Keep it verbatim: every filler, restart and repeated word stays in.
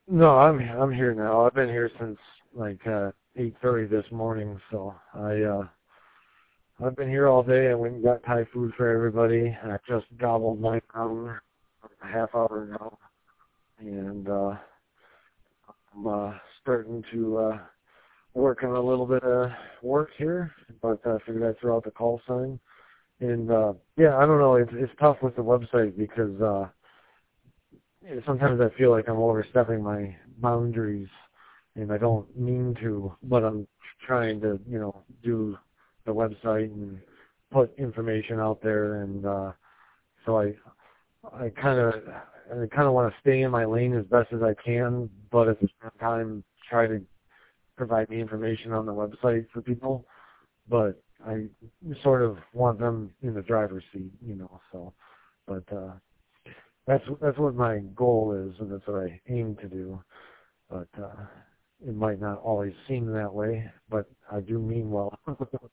No, I'm I'm here now. I've been here since like uh, eight thirty this morning, so I uh, I've been here all day. I went and got Thai food for everybody. I just gobbled my own a half hour ago, and uh, I'm uh, starting to uh, work on a little bit of work here, but I figured I'd throw out the call sign. And uh, yeah, I don't know. It's it's tough with the website because uh, sometimes I feel like I'm overstepping my boundaries, and I don't mean to, but I'm trying to, you know, do the website and put information out there, and uh, so I I kind of I kind of want to stay in my lane as best as I can, but at the same time try to provide the information on the website for people, but I sort of want them in the driver's seat, you know. So, but uh, that's that's what my goal is, and that's what I aim to do. But uh, it might not always seem that way, but I do mean well.